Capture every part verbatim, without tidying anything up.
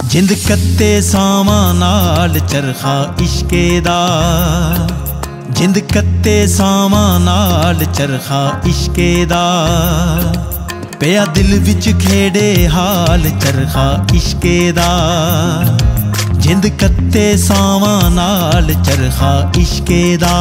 जिंद कत्ते सावां नाल चरखा इश्के दा, जिंद कत्ते सावां नाल चरखा इश्के दा, पिया दिल विच खेड़े हाल चरखा इश्के दा। जिंद कत्ते सावां नाल चरखा इश्के दा।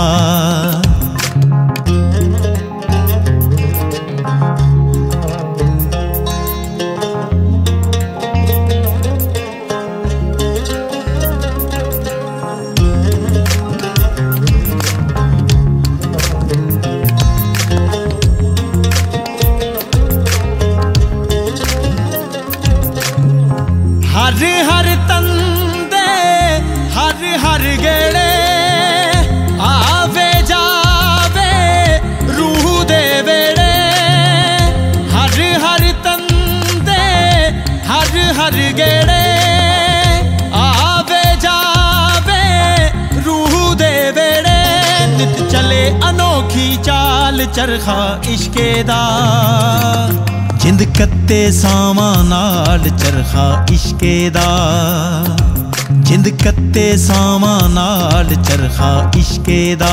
हर हर तंदे हर हर गेड़े आवे जावे रूह दे वेड़े। हर हर तंदे हर हर गेड़े आवे जावे रूह दे वेड़े। नित चले अनोखी चाल चरखा इश्के दा, जिंद कत्ते सावां नाल चरखा इश्के दा। जिंद कत्ते सावां नाल चरखा इश्के दा।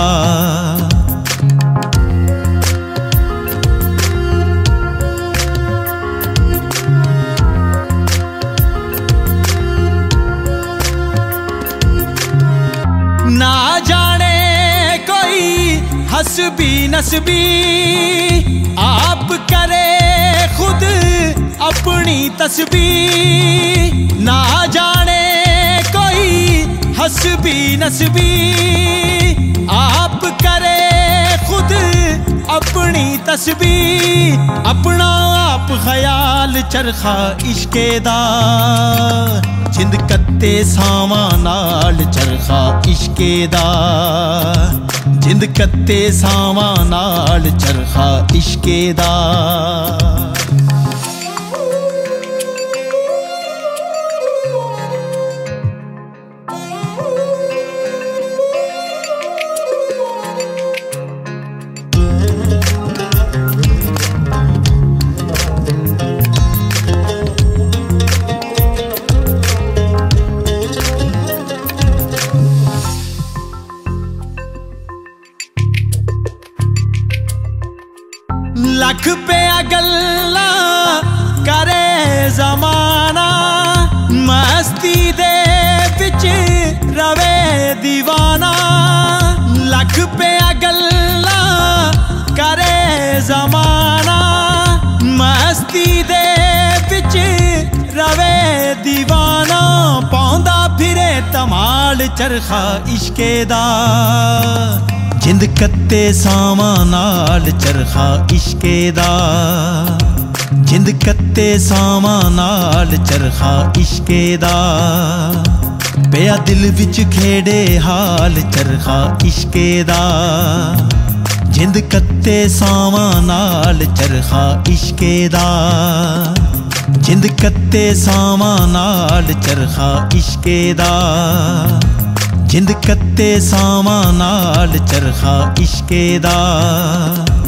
ना जाने कोई हसबी नसबी आप करे खुद अपनी तस्बीर। ना जाने कोई हसबी नसबी आप करे खुद अपनी तस्बीर। अपना आप ख्याल चरखा इश्के दा, जिंद कत्ते सावां नाल चरखा इश्के दा। जिंद कत्ते सावां नाल चरखा इश्के दा। लख पिया गल्ला करे जमाना, मस्ती दे विच रवे दीवाना। लख पिया गल्ला करे जमाना, मस्ती दे विच रवे दीवाना। पौंदा फिरे तमाल चरखा इश्के दा, जिंद कत्ते सावां नाल चरखा इश्के दा। जिंद कत्ते सावां नाल चरखा इश्के दा, पिया दिल विच खेड़े हाल चरखा इश्के दा। जिंद कत्ते सावां नाल चरखा इश्के दा। जिंद कत्ते सावां नाल चरखा इश्के दा। जिंद कत्ते सावां नाल चरखा इश्के दा।